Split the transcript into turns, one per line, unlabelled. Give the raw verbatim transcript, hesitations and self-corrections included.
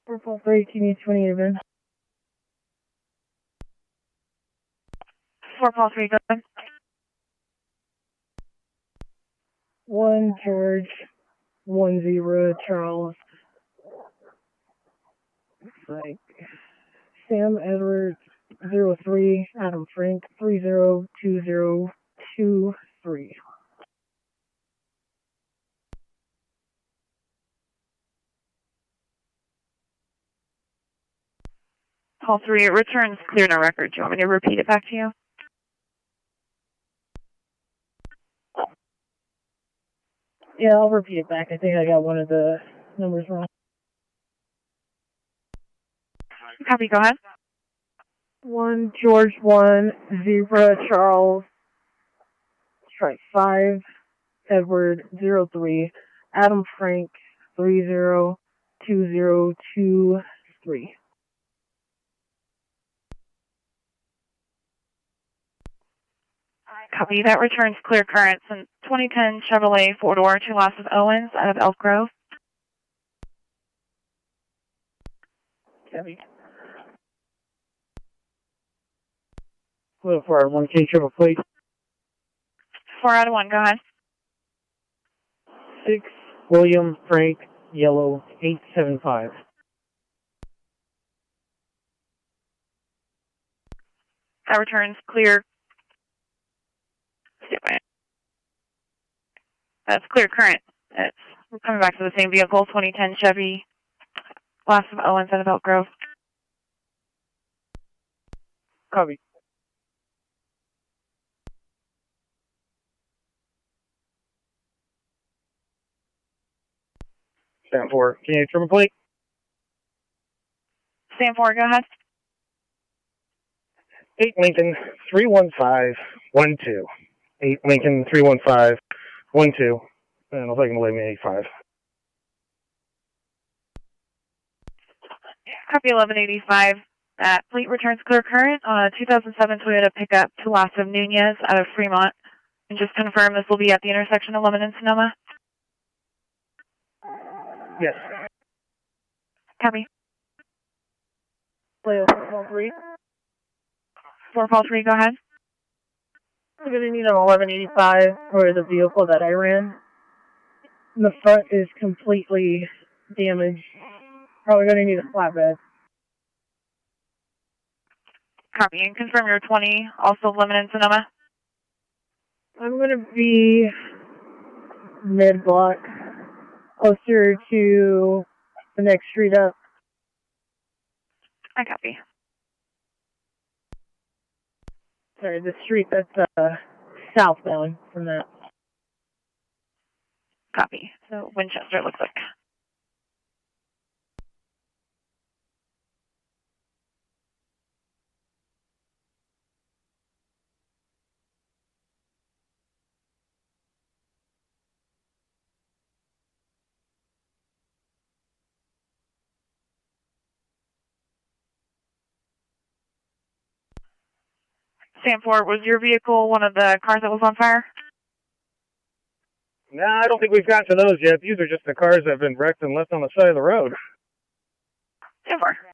Purple three, can you twenty even?
four Paul three, go ahead.
one George, one zero Charles. Looks like Sam Edwards, zero three, Adam Frank, three zero two zero two three.
Paul three, it returns clear no record. Do you want me to repeat it back to you?
Yeah, I'll repeat it back. I think I got one of the numbers wrong.
Copy, go ahead.
one George, one Zebra Charles, strike five Edward, zero three Adam Frank, three zero two zero two three.
Copy, that returns clear currents in twenty ten Chevrolet four-door, two lots of Owens out of Elk Grove.
Copy. For one K triple plate.
Four out of one, go ahead.
Six William Frank Yellow eight seven five.
That returns clear. That's clear current. It's we're coming back to the same vehicle, twenty ten Chevy, lots of Owens out of Elk Grove.
Copy. Sam four, can you triple plate?
Sam four, go ahead.
eight Lincoln three one five one two. eight Lincoln three one five one two. And I'll take him to leave me eight five.
Copy eleven eighty-five. That plate returns clear current on a two thousand seven Toyota pickup to lots of Nunez out of Fremont. And just confirm this will be at the intersection of Lemon and Sonoma.
Yes.
Copy.
Play four Paul three.
four Paul three, go ahead.
I'm going to need an eleven eighty-five for the vehicle that I ran. The front is completely damaged. Probably going to need a flatbed.
Copy. And confirm your twenty, also Lemon and Sonoma.
I'm going to be mid-block, closer to the next street up.
I copy.
Sorry, the street that's uh, southbound from that.
Copy. So Winchester, it looks like. Sam four, was your vehicle one of the cars that was on fire?
No, I don't think we've gotten to those yet. These are just the cars that have been wrecked and left on the side of the road.
Sam four.